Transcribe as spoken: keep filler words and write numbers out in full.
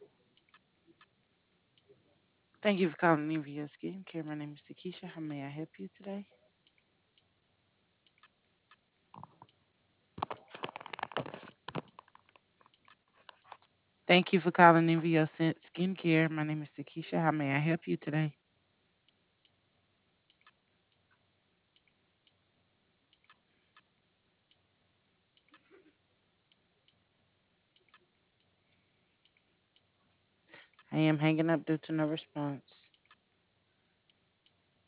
Thank you for calling Nivea Skincare. My name is Takesha. How may I help you today? Thank you for calling Nivea Sen- Skincare. My name is Takesha. How may I help you today? I am hanging up due to no response.